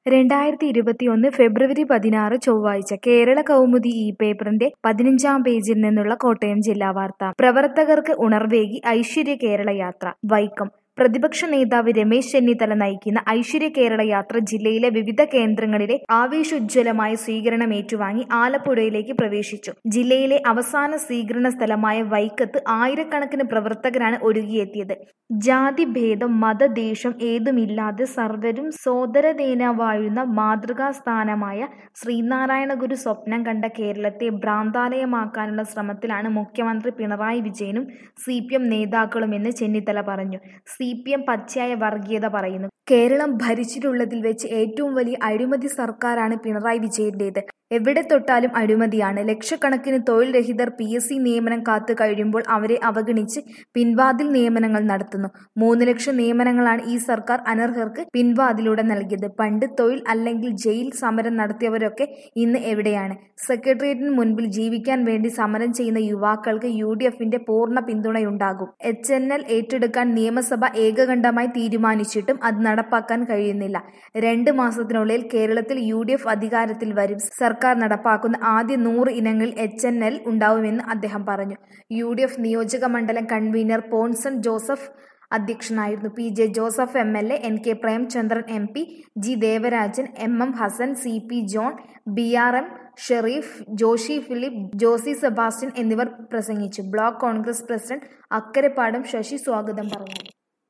2021 ഫെബ്രുവരി 16 ചൊവ്വാഴ്ച കേരള കൗമുദി ഈ പേപ്പറിന്റെ 15-ാം പേജിൽ നിന്നുള്ള കോട്ടയം ജില്ലാ വാർത്ത. പ്രവർത്തകർക്ക് ഉണർവേകി ഐശ്വര്യ കേരള യാത്ര. വൈക്കം. പ്രതിപക്ഷ നേതാവ് രമേശ് ചെന്നിത്തല നയിക്കുന്ന ഐശ്വര്യ കേരള യാത്ര ജില്ലയിലെ വിവിധ കേന്ദ്രങ്ങളിലെ ആവേശോജ്വലമായ സ്വീകരണം ഏറ്റുവാങ്ങി ആലപ്പുഴയിലേക്ക് പ്രവേശിച്ചു. ജില്ലയിലെ അവസാന സ്വീകരണ സ്ഥലമായ വൈക്കത്ത് ആയിരക്കണക്കിന് പ്രവർത്തകരാണ് ഒഴുകിയെത്തിയത്. ജാതിഭേദം മതദേശം ഏതുമില്ലാതെ സർവരും സോദരതേന വാഴുന്ന മാതൃകാ സ്ഥാനമായ ശ്രീനാരായണ ഗുരു സ്വപ്നം കണ്ട കേരളത്തെ ഭ്രാന്താലയമാക്കാനുള്ള ശ്രമത്തിലാണ് മുഖ്യമന്ത്രി പിണറായി വിജയനും CPM നേതാക്കളുമെന്ന് ചെന്നിത്തല പറഞ്ഞു. CPM പച്ചയായ വർഗീയത പറയുന്നു. കേരളം ഭരിച്ചിട്ടുള്ളതിൽ വെച്ച് ഏറ്റവും വലിയ അഴിമതി സർക്കാരാണ് പിണറായി വിജയന്റേത്. എവിടെ തൊട്ടാലും അഴിമതിയാണ്. ലക്ഷക്കണക്കിന് തൊഴിൽ രഹിതർ PSC നിയമനം കാത്തു കഴിയുമ്പോൾ അവരെ അവഗണിച്ച് പിൻവാതിൽ നിയമനങ്ങൾ നടത്തുന്നു. 3 ലക്ഷം നിയമനങ്ങളാണ് ഈ സർക്കാർ അനർഹർക്ക് പിൻവാതിലൂടെ നൽകിയത്. പണ്ട് തൊഴിൽ അല്ലെങ്കിൽ ജയിൽ സമരം നടത്തിയവരൊക്കെ ഇന്ന് എവിടെയാണ്? സെക്രട്ടേറിയറ്റിന് മുൻപിൽ ജീവിക്കാൻ വേണ്ടി സമരം ചെയ്യുന്ന യുവാക്കൾക്ക് UDFന്റെ പൂർണ്ണ പിന്തുണയുണ്ടാകും. HNL ഏറ്റെടുക്കാൻ നിയമസഭ ഏകകണ്ഠമായി തീരുമാനിച്ചിട്ടും അത് നടപ്പാക്കാൻ കഴിയുന്നില്ല. 2 മാസത്തിനുള്ളിൽ കേരളത്തിൽ UDF അധികാരത്തിൽ വരും. സർക്കാർ നടപ്പാക്കുന്ന ആദ്യ 100 ഇനങ്ങളിൽ HNL ഉണ്ടാവുമെന്ന് അദ്ദേഹം പറഞ്ഞു. UDF നിയോജക മണ്ഡലം കൺവീനർ പോൺസൺ ജോസഫ് അധ്യക്ഷനായിരുന്നു. PJ Joseph MLA, NK Premachandran MP, G Devarajan, MM Hasan, CP John, BRM Sherif, Joshy Philip, Josy Sebastian എന്നിവർ പ്രസംഗിച്ചു. ബ്ലോക്ക് കോൺഗ്രസ് പ്രസിഡന്റ് അക്കരപ്പാടം ശശി സ്വാഗതം പറഞ്ഞു.